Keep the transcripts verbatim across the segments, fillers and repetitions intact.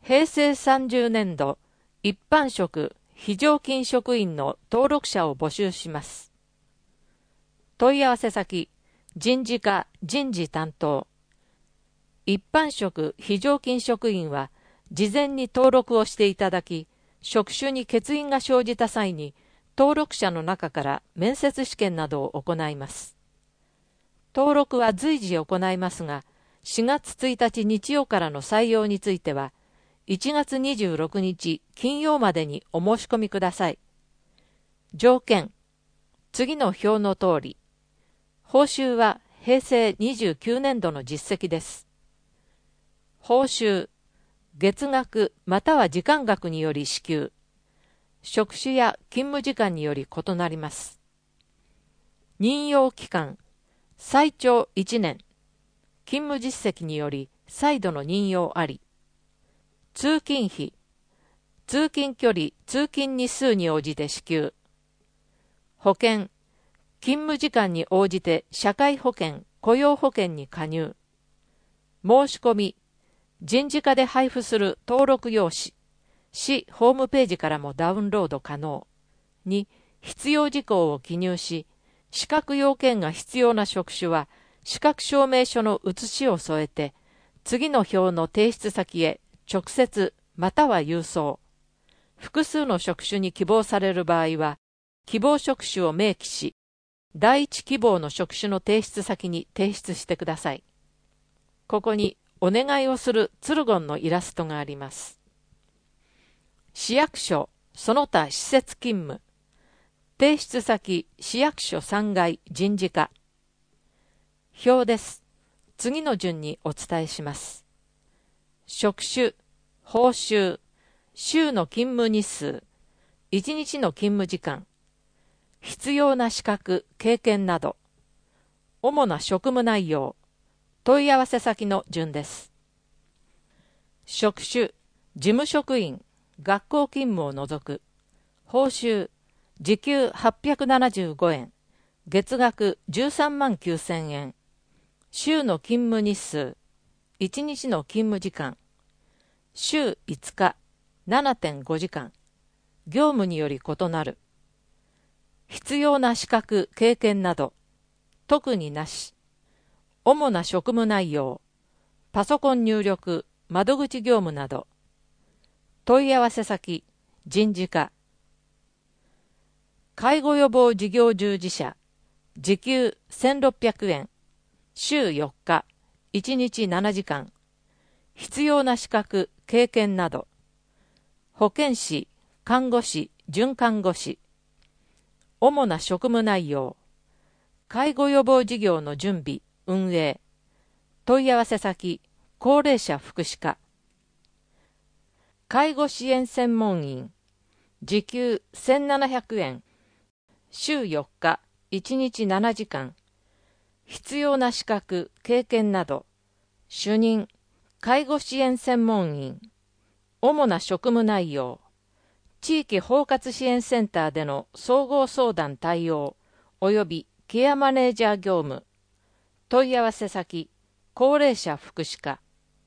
へいせいさんじゅうねんど一般職非常勤職員の登録者を募集します。問い合わせ先、人事課人事担当。一般職非常勤職員は事前に登録をしていただき、職種に欠員が生じた際に登録者の中から面接試験などを行います。登録は随時行いますが、しがつついたち日曜からの採用についてはいちがつにじゅうろくにち金曜までにお申し込みください。条件、次の表の通り。報酬はへいせいにじゅうきゅうねんどの実績です。報酬、月額または時間額により支給。職種や勤務時間により異なります。任用期間、最長いちねん。勤務実績により再度の任用あり。通勤費、通勤距離、通勤日数に応じて支給。保険、勤務時間に応じて社会保険、雇用保険に加入。申し込み、人事課で配布する登録用紙、市ホームページからもダウンロード可能。に、必要事項を記入し、資格要件が必要な職種は、資格証明書の写しを添えて、次の表の提出先へ直接または郵送。複数の職種に希望される場合は、希望職種を明記し、第一希望の職種の提出先に提出してください。ここにお願いをするツルゴンのイラストがあります。市役所、その他施設勤務。提出先、市役所さんがい人事課。表です。次の順にお伝えします。職種、報酬、週の勤務日数、いちにちの勤務時間、必要な資格、経験など、主な職務内容、問い合わせ先の順です。職種、事務職員、学校勤務を除く、報酬、時給はっぴゃくななじゅうごえん、月額じゅうさんまんきゅうせんえん、週の勤務日数、いちにちの勤務時間、週いつか、ななてんごじかん、業務により異なる。必要な資格、経験など、特になし。主な職務内容、パソコン入力、窓口業務など。問い合わせ先、人事課。介護予防事業従事者、時給せんろっぴゃくえん、週よっか、いちにちななじかん。必要な資格、経験など。保健師、看護師、准看護師。主な職務内容。介護予防事業の準備、運営。問い合わせ先、高齢者福祉課。介護支援専門員。時給せんななひゃくえん。週よっか、いちにちななじかん。必要な資格、経験など。主任、介護支援専門員。主な職務内容。地域包括支援センターでの総合相談対応及びケアマネージャー業務。問い合わせ先、高齢者福祉課。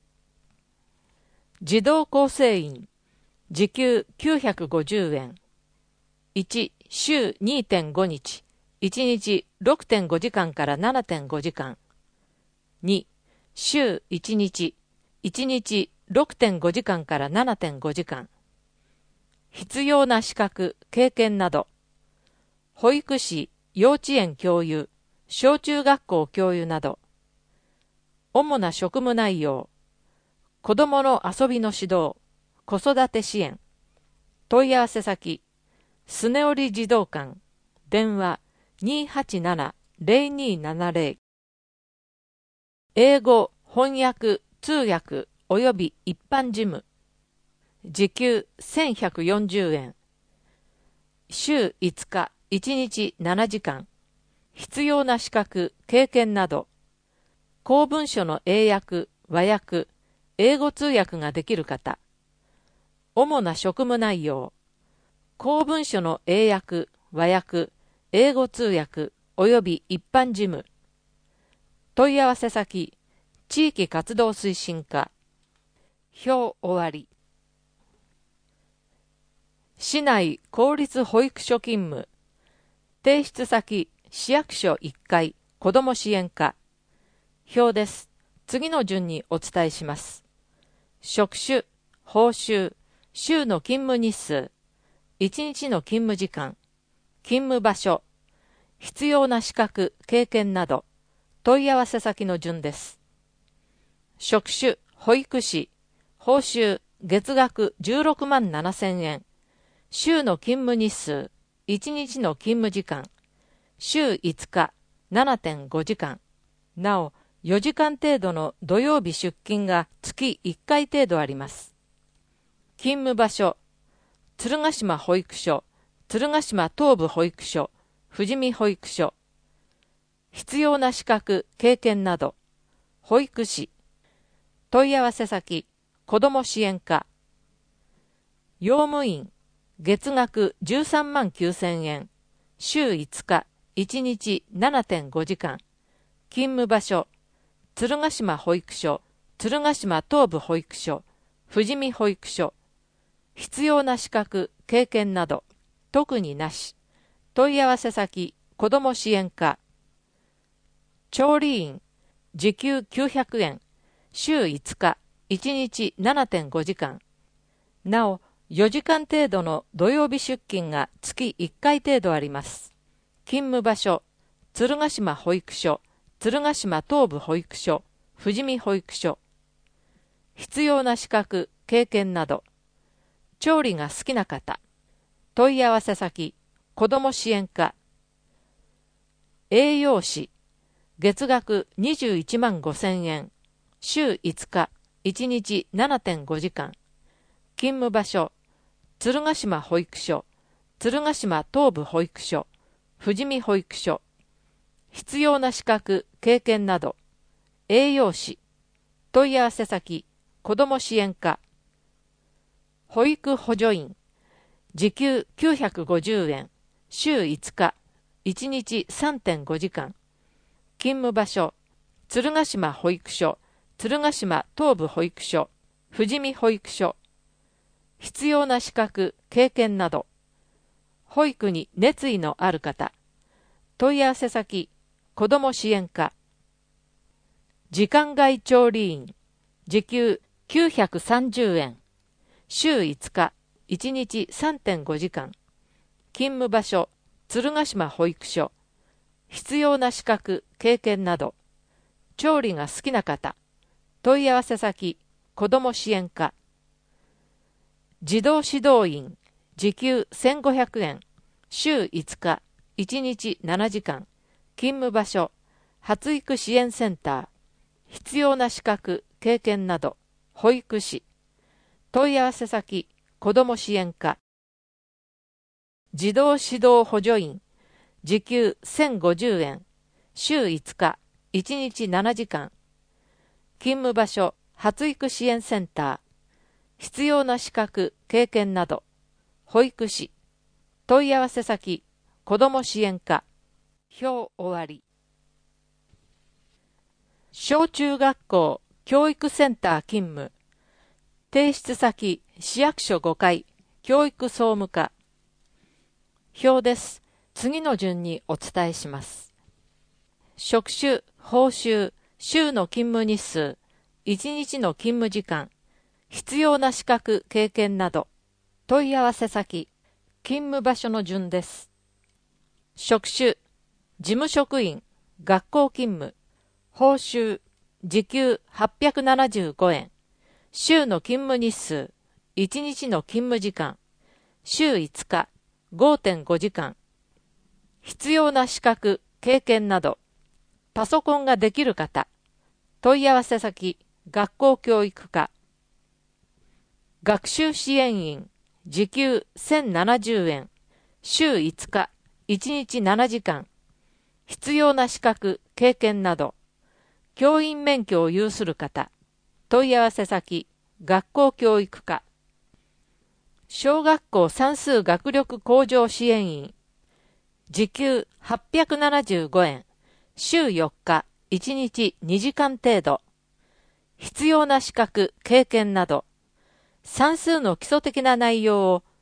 児童構成員。時給きゅうひゃくごじゅうえん。いち、週 にてんごにち。いちにち ろくてんごじかんから ななてんごじかん。に、週いちにち。いちにち ろくてんごじかんから ななてんごじかん。必要な資格、経験など。保育士、幼稚園教諭、小中学校教諭など。主な職務内容。子どもの遊びの指導、子育て支援。問い合わせ先、スネオリ児童館。電話 にーはちなな ぜろにーななぜろ。英語、翻訳、通訳及び一般事務。時給せんひゃくよんじゅうえん。週いつか、いちにちななじかん。必要な資格、経験など。公文書の英訳、和訳、英語通訳ができる方。主な職務内容。公文書の英訳、和訳、英語通訳及び一般事務。問い合わせ先、地域活動推進課。表終わり。 市内公立保育所勤務。提出先、市役所いっかい、子ども支援課。表です。次の順にお伝えします。職種、報酬、週の勤務日数、いちにちの勤務時間、勤務場所、必要な資格、経験など、問い合わせ先の順です。職種、保育士、報酬、月額じゅうろくまんななせんえん、週の勤務日数、いちにちの勤務時間、週いつか、ななてんごじかん、なおよじかん程度の土曜日出勤が月いっかい程度あります。勤務場所、鶴ヶ島保育所、鶴ヶ島東部保育所、富士見保育所。必要な資格、経験など、保育士。問い合わせ先、子ども支援課。用務員、月額じゅうさんまんきゅうせんえん、週いつか、いちにち ななてんごじかん。勤務場所、鶴ヶ島保育所、鶴ヶ島東部保育所、富士見保育所。必要な資格、経験など、特になし。問い合わせ先、子ども支援課。調理員、時給きゅうひゃくえん、週いつか、いちにち ななてんごじかん。なお、よじかん程度の土曜日出勤が月いっかい程度あります。勤務場所、鶴ヶ島保育所、鶴ヶ島東部保育所、富士見保育所。必要な資格、経験など。調理が好きな方。問い合わせ先、子ども支援課。栄養士、月額にじゅういちまんごせんえん、週いつか、いちにち ななてんごじかん。勤務場所、鶴ヶ島保育所、鶴ヶ島東部保育所、富士見保育所。必要な資格、経験など。栄養士。問い合わせ先、子ども支援課。保育補助員。時給きゅうひゃくごじゅうえん、週いつか、いちにち さんてんごじかん。勤務場所、鶴ヶ島保育所、鶴ヶ島東部保育所、富士見保育所。必要な資格、経験など。保育に熱意のある方。問い合わせ先、子ども支援課。時間外調理員。時給きゅうひゃくさんじゅうえん。週いつか、いちにち さんてんごじかん。勤務場所、鶴ヶ島保育所。必要な資格、経験など。調理が好きな方。問い合わせ先、子ども支援課。児童指導員。時給せんごひゃくえん。週いつか、いちにちななじかん。勤務場所、発育支援センター。必要な資格、経験など。保育士。問い合わせ先、子ども支援課。児童指導補助員。時給せんごじゅうえん。週いつか、いちにちななじかん。勤務場所、発育支援センター。必要な資格、経験など。保育士。問い合わせ先、子ども支援課。表終わり。小中学校教育センター勤務。提出先、市役所ごかい、教育総務課。表です。次の順にお伝えします。職種、報酬、週の勤務日数、いちにちの勤務時間、必要な資格、経験など。問い合わせ先、勤務場所の順です。職種、事務職員、学校勤務。報酬、時給はっぴゃくななじゅうごえん。週の勤務日数、いちにちの勤務時間、週いつか、ごてんごじかん。必要な資格、経験など。パソコンができる方。問い合わせ先、学校教育課。学習支援員、時給せんななじゅうえん。週いつか、いちにちななじかん。必要な資格、経験など。教員免許を有する方。問い合わせ先、学校教育課。小学校算数学力向上支援員。時給はっぴゃくななじゅうごえん。週よっか、いちにちにじかん程度。必要な資格、経験など。算数の基礎的な内容を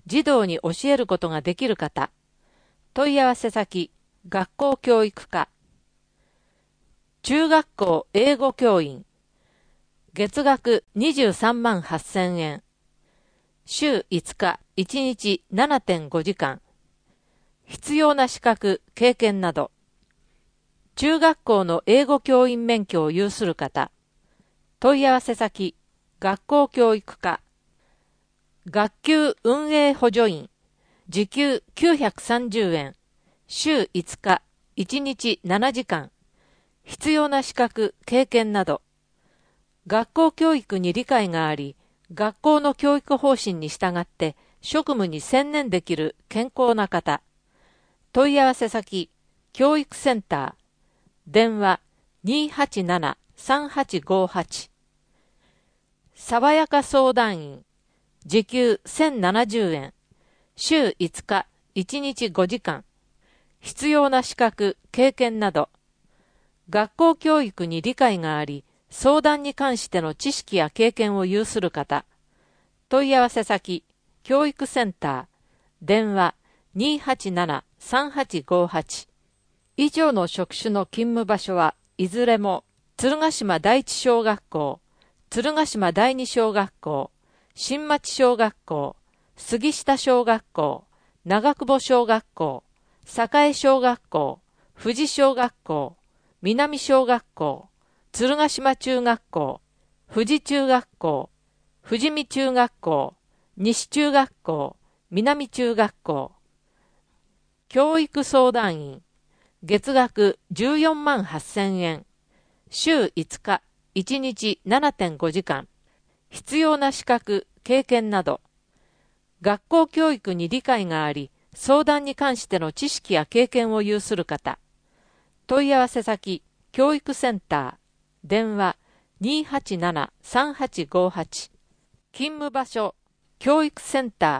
児童に教えることができる方。問い合わせ先、学校教育課。中学校英語教員。月額にじゅうさんまんはっせんえん。週いつか、いちにち ななてんごじかん。必要な資格、経験など。中学校の英語教員免許を有する方。問い合わせ先、学校教育課。学級運営補助員。時給きゅうひゃくさんじゅうえん。週いつか、いちにちななじかん。必要な資格、経験など。学校教育に理解があり、学校の教育方針に従って職務に専念できる健康な方。問い合わせ先、教育センター。電話 にーはちなな さんはちごはち。爽やか相談員。時給せんななじゅうえん。週いつか、いちにちごじかん。必要な資格、経験など。学校教育に理解があり、相談に関しての知識や経験を有する方。問い合わせ先、教育センター。電話 にーはちなな さんはちごはち。以上の職種の勤務場所はいずれも、鶴ヶ島第一小学校、鶴ヶ島第二小学校、新町小学校、杉下小学校、長久保小学校、栄小学校、富士小学校、南小学校、鶴ヶ島中学校、富士中学校、富士見中学校、西中学校、南中学校。教育相談員。月額じゅうよんまんはっせんえん。週いつか、いちにち ななてんごじかん。必要な資格、経験など。学校教育に理解があり、相談に関しての知識や経験を有する方。問い合わせ先、教育センター。電話 にーはちなな さんはちごはち。勤務場所、教育センター。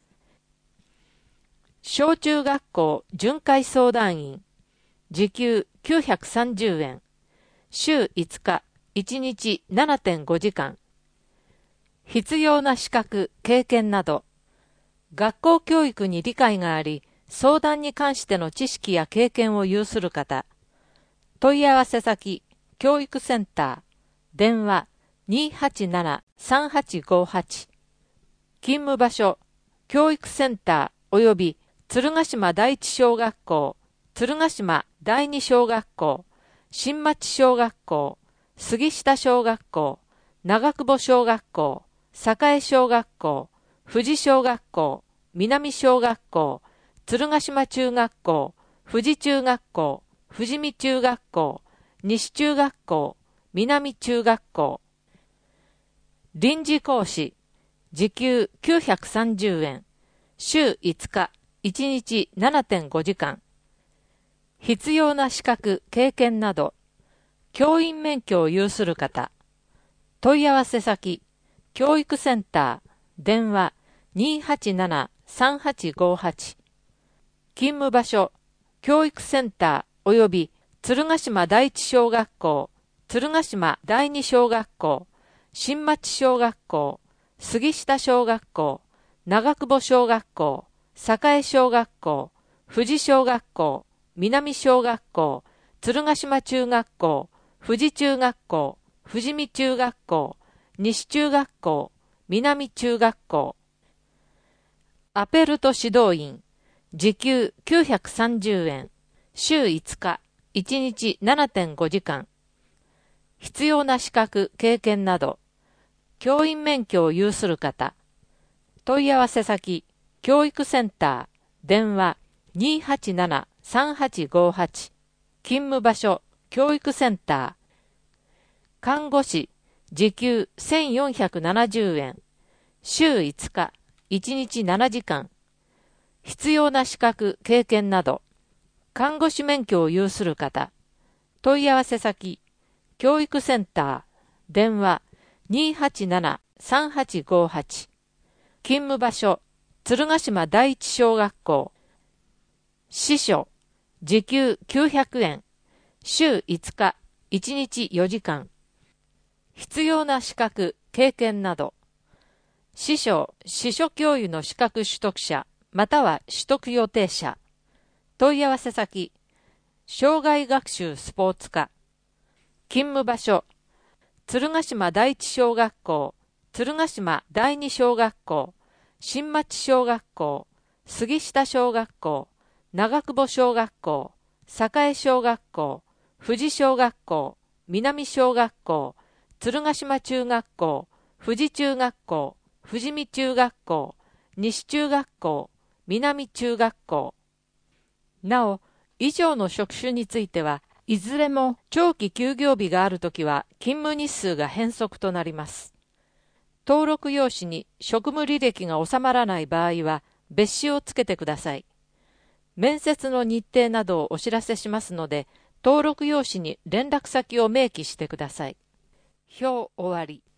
小中学校巡回相談員。時給きゅうひゃくさんじゅうえん。週いつか、いちにち ななてんごじかん。必要な資格、経験など。学校教育に理解があり、相談に関しての知識や経験を有する方。問い合わせ先、教育センター。電話 にーはちなな さんはちごはち。勤務場所、教育センター及び鶴ヶ島第一小学校、鶴ヶ島第二小学校、新町小学校、杉下小学校、長久保小学校、栄小学校、富士小学校、南小学校、鶴ヶ島中学校、富士中学校、富士見中学校、西中学校、南中学校。臨時講師。時給きゅうひゃくさんじゅうえん。週いつか、いちにち ななてんごじかん。必要な資格、経験など。教員免許を有する方。問い合わせ先、教育センター。電話 にーはちなな さんはちごはち。勤務場所、教育センター及び鶴ヶ島第一小学校、鶴ヶ島第二小学校、新町小学校、杉下小学校、長久保小学校、栄小学校、富士小学校、南小学校、鶴ヶ島中学校、富士中学校、富士見中学校、西中学校、南中学校。アペルト指導員。時給きゅうひゃくさんじゅうえん。週いつか、いちにち ななてんごじかん。必要な資格、経験など。教員免許を有する方。問い合わせ先、教育センター。電話 にーはちなな さんはちごはち。勤務場所、教育センター。看護師。時給せんよんひゃくななじゅうえん。週いつか、いちにちななじかん。必要な資格、経験など。看護師免許を有する方。問い合わせ先、教育センター。電話 にーはちなな さんはちごはち。勤務場所、鶴ヶ島第一小学校。司書。時給きゅうひゃくえん。週いつか、いちにちよじかん。必要な資格、経験など。 司書、司書教諭の資格取得者、または取得予定者。問い合わせ先、障害学習スポーツ科。勤務場所、鶴ヶ島第一小学校、鶴ヶ島第二小学校、新町小学校、杉下小学校、長久保小学校、栄小学校、富士小学校、南小学校、鶴ヶ島中学校、富士中学校、富士見中学校、西中学校、南中学校。なお、以上の職種については、いずれも長期休業日があるときは勤務日数が変則となります。登録用紙に職務履歴が収まらない場合は別紙をつけてください。面接の日程などをお知らせしますので、登録用紙に連絡先を明記してください。表終わり。